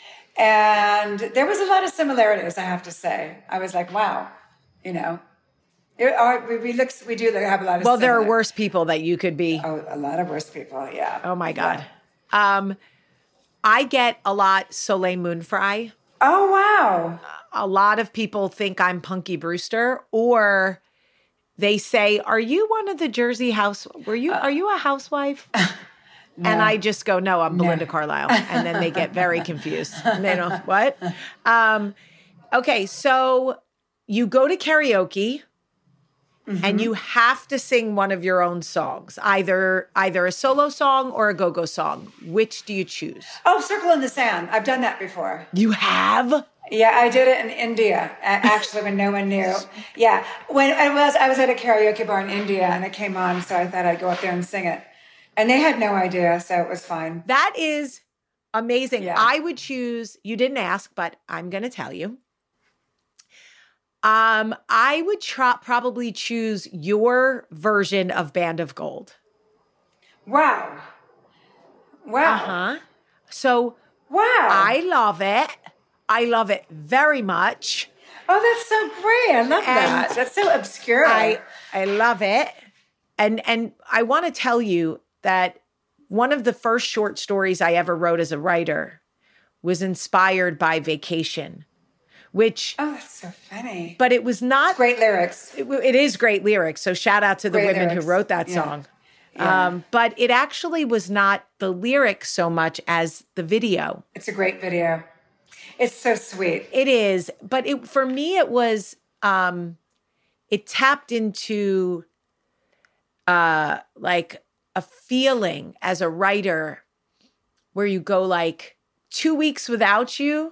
S8: And there was a lot of similarities, I have to say. I was like, wow, you know, it, our, we, we, look, we do have a lot of
S6: Well, there
S8: similar.
S6: are worse people that you could be.
S8: Oh, a lot of worse people, yeah.
S6: Oh, my God. Yeah. Um, I get a lot Soleil Moon Frye.
S8: Oh, wow.
S6: A lot of people think I'm Punky Brewster, or they say, are you one of the Jersey house? Were you, uh, are you a housewife? No. And I just go, no, I'm Belinda no. Carlisle. And then they get very confused. And they know, what? Um, okay, so you go to karaoke mm-hmm. and you have to sing one of your own songs, either either a solo song or a go-go song. Which do you choose?
S8: Oh, Circle in the Sand. I've done that before.
S6: You have?
S8: Yeah, I did it in India, actually, when no one knew. Yeah, when I was, I was at a karaoke bar in India and it came on, so I thought I'd go up there and sing it. And they had no idea, so it was fine.
S6: That is amazing.
S8: Yeah.
S6: I would choose, you didn't ask, but I'm going to tell you. Um, I would try, probably choose your version of Band of Gold.
S8: Wow. Wow.
S6: Uh-huh. So,
S8: wow.
S6: I love it. I love it very much.
S8: Oh, that's so great. I love and that. That's so obscure.
S6: I, I love it. And, and I want to tell you that one of the first short stories I ever wrote as a writer was inspired by Vacation, which...
S8: Oh, that's so funny.
S6: But it was not...
S8: It's great lyrics.
S6: It, it is great lyrics, so shout out to the
S8: great
S6: women
S8: lyrics.
S6: who wrote that
S8: yeah.
S6: song.
S8: Yeah.
S6: Um, but it actually was not the lyrics so much as the video.
S8: It's a great video. It's so sweet.
S6: It is. But it, for me, it was... Um, it tapped into... Uh, like... a feeling as a writer where you go like two weeks without you.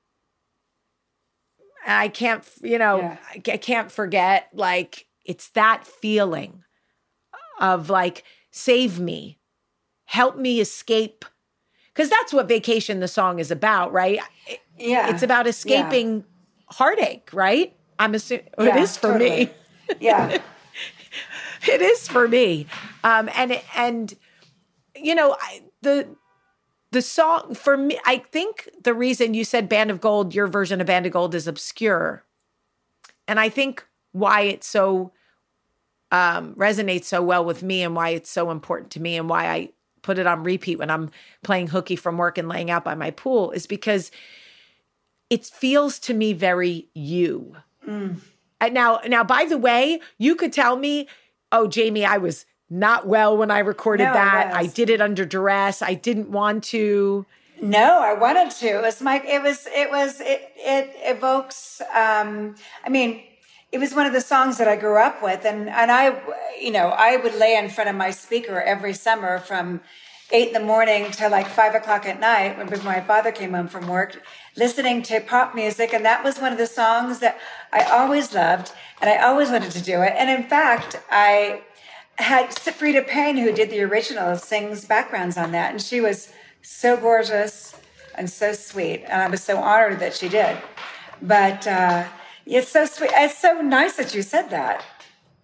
S6: I can't, you know, yeah. I can't forget, like, it's that feeling of like, save me, help me escape. Cause that's what Vacation, the song, is about, right?
S8: Yeah.
S6: It's about escaping yeah. heartache, right? I'm assuming
S8: yeah,
S6: it is for
S8: totally.
S6: me.
S8: Yeah.
S6: It is for me. Um, and, and, you know, I, the, the song for me, I think the reason you said Band of Gold, your version of Band of Gold, is obscure. And I think why it so, um, resonates so well with me and why it's so important to me and why I put it on repeat when I'm playing hooky from work and laying out by my pool is because it feels to me very you.
S8: Mm.
S6: And now, now, by the way, you could tell me, oh, Jamie, I was not well when I recorded
S8: no,
S6: that.
S8: yes.
S6: I did it under duress. I didn't want to.
S8: No, I wanted to. It was my, it was, it was, it, it evokes, um, I mean, it was one of the songs that I grew up with. And, and I, you know, I would lay in front of my speaker every summer from eight in the morning till like five o'clock at night when my father came home from work, listening to pop music. And that was one of the songs that I always loved. And I always wanted to do it. And in fact, I had Frida Payne, who did the original, sings backgrounds on that. And she was so gorgeous and so sweet. And I was so honored that she did. But uh, it's so sweet. It's so nice that you said that.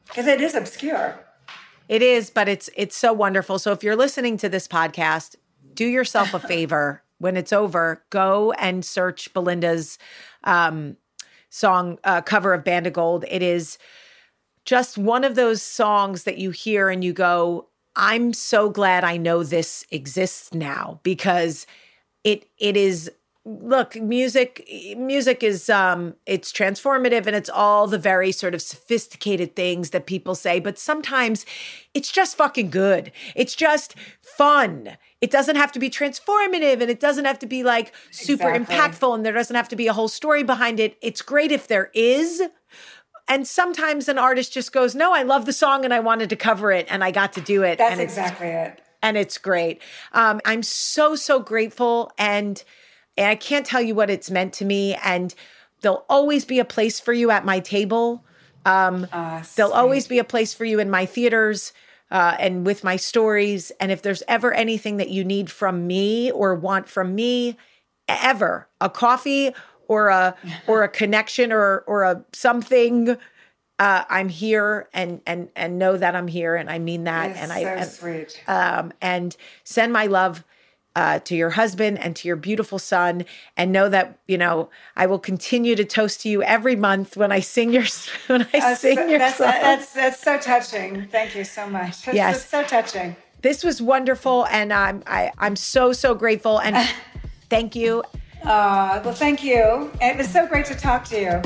S8: Because it is obscure.
S6: It is, but it's it's so wonderful. So if you're listening to this podcast, do yourself a favor. When it's over, go and search Belinda's um, song uh, cover of Band of Gold. It is just one of those songs that you hear and you go, I'm so glad I know this exists now, because it it is, look, music music is um it's transformative and it's all the very sort of sophisticated things that people say, but sometimes it's just fucking good. It's just fun. It doesn't have to be transformative and it doesn't have to be like super
S8: Exactly.
S6: impactful, and there doesn't have to be a whole story behind it. It's great if there is. And sometimes an artist just goes, no, I love the song and I wanted to cover it and I got to do it.
S8: That's
S6: and
S8: exactly it.
S6: And it's great. Um, I'm so, so grateful. And, and I can't tell you what it's meant to me. And there'll always be a place for you at my table. Um,
S8: uh,
S6: there'll always be a place for you in my theaters uh, and with my stories. And if there's ever anything that you need from me or want from me, ever, a coffee or a or a connection or or a something, uh, I'm here and and and know that I'm here, and I mean that.
S8: It's
S6: and
S8: so
S6: I and,
S8: sweet.
S6: Um, and send my love uh, to your husband and to your beautiful son, and know that, you know, I will continue to toast to you every month when I sing your when I
S8: That's,
S6: sing your
S8: that's,
S6: song.
S8: that's, that's so touching. Thank you so much. That's,
S6: Yes.
S8: that's so touching.
S6: This was wonderful, and I'm I, I'm so so grateful, and thank you.
S8: Uh, well, thank you. It was so great to talk to you.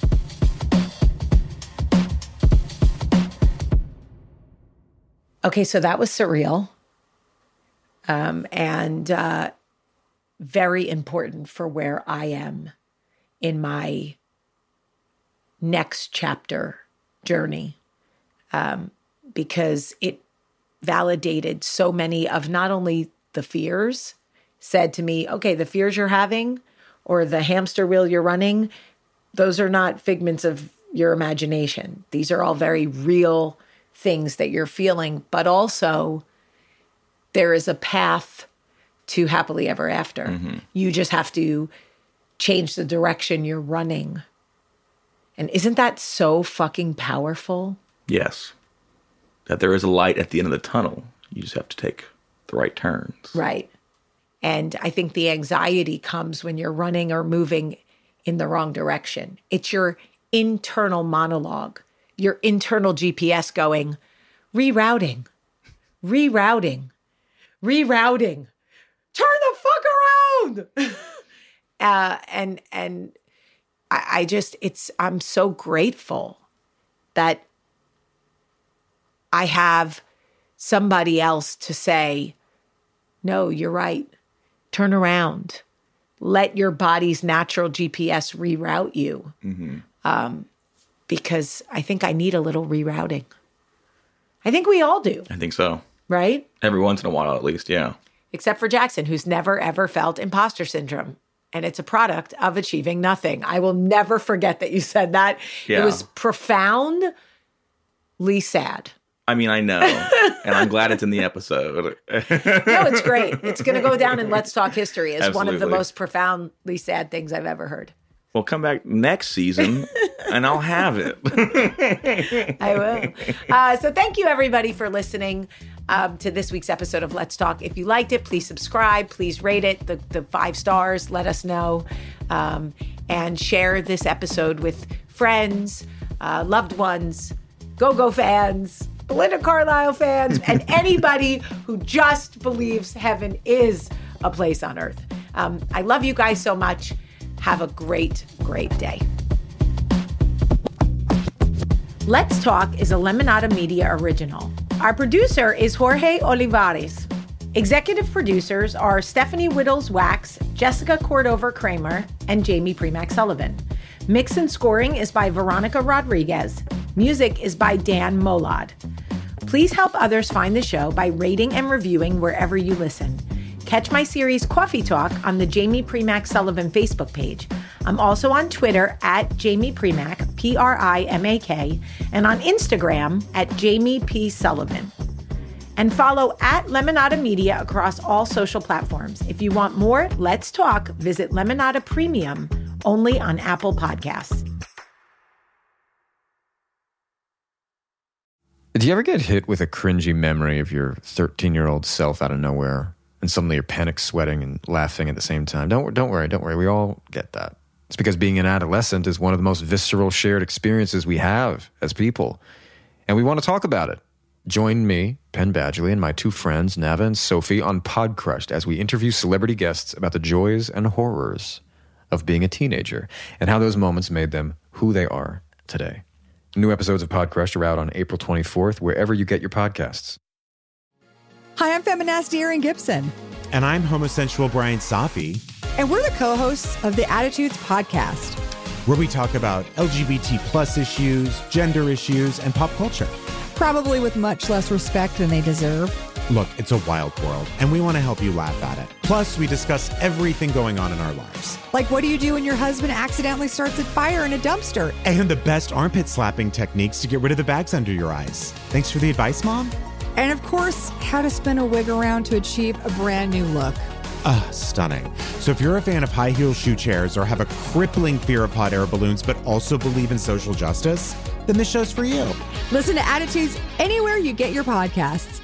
S6: Okay, so that was surreal, um, and uh, very important for where I am in my next chapter journey, um, because it validated so many of not only the fears, said to me, okay, the fears you're having or the hamster wheel you're running, those are not figments of your imagination. These are all very real things that you're feeling, but also there is a path to happily ever after.
S7: Mm-hmm.
S6: You just have to change the direction you're running. And isn't that so fucking powerful?
S7: Yes. That there is a light at the end of the tunnel. You just have to take the right turns.
S6: Right. And I think the anxiety comes when you're running or moving in the wrong direction. It's your internal monologue, your internal G P S going, rerouting, rerouting, rerouting, turn the fuck around. uh, and and I, I just, it's, I'm so grateful that I have somebody else to say, no, you're right. Turn around. Let your body's natural G P S reroute you.
S7: Mm-hmm.
S6: Um, because I think I need a little rerouting. I think we all do.
S7: I think so.
S6: Right?
S7: Every once in a while, at least, yeah.
S6: Except for Jackson, who's never, ever felt imposter syndrome. And it's a product of achieving nothing. I will never forget that you said that.
S7: Yeah.
S6: It was profoundly sad.
S7: I mean, I know. And I'm glad it's in the episode.
S6: No, it's great. It's going to go down in Let's Talk History as one of the
S7: Absolutely.
S6: most profoundly sad things I've ever heard.
S7: Well, come back next season and I'll have it.
S6: I will. Uh, so thank you, everybody, for listening um, to this week's episode of Let's Talk. If you liked it, please subscribe. Please rate it, the, the five stars. Let us know. Um, and share this episode with friends, uh, loved ones, Go-Go fans, Belinda Carlisle fans, and anybody who just believes heaven is a place on earth. Um, I love you guys so much. Have a great, great day. Let's Talk is a Lemonada Media original. Our producer is Jorge Olivares. Executive producers are Stephanie Whittles-Wax, Jessica Cordover-Kramer, and Jamie Premack Sullivan. Mix and scoring is by Veronica Rodriguez. Music is by Dan Molad. Please help others find the show by rating and reviewing wherever you listen. Catch my series Coffee Talk on the Jamie Premack Sullivan Facebook page. I'm also on Twitter at Jamie Premack, P R I M A K, and on Instagram at Jamie P. Sullivan. And follow at Lemonada Media across all social platforms. If you want more Let's Talk, visit Lemonada Premium, only on Apple Podcasts.
S14: Do you ever get hit with a cringy memory of your thirteen-year-old self out of nowhere, and suddenly you're panic sweating and laughing at the same time? Don't don't worry, don't worry. We all get that. It's because being an adolescent is one of the most visceral shared experiences we have as people, and we want to talk about it. Join me, Penn Badgley, and my two friends, Nava and Sophie, on Podcrushed as we interview celebrity guests about the joys and horrors of being a teenager and how those moments made them who they are today. New episodes of Podcrushed are out on April twenty-fourth, wherever you get your podcasts.
S15: Hi, I'm feminasty Erin Gibson.
S16: And I'm homosexual Brian Safi.
S15: And we're the co-hosts of the Attitudes Podcast,
S16: where we talk about L G B T plus issues, gender issues, and pop culture.
S15: Probably with much less respect than they deserve.
S16: Look, it's a wild world, and we want to help you laugh at it. Plus, we discuss everything going on in our lives.
S15: Like, what do you do when your husband accidentally starts a fire in a dumpster?
S16: And the best armpit slapping techniques to get rid of the bags under your eyes. Thanks for the advice, Mom.
S15: And of course, how to spin a wig around to achieve a brand new look.
S16: Ah, stunning. So if you're a fan of high heel shoe chairs or have a crippling fear of hot air balloons, but also believe in social justice, then this show's for you.
S15: Listen to Attitudes anywhere you get your podcasts.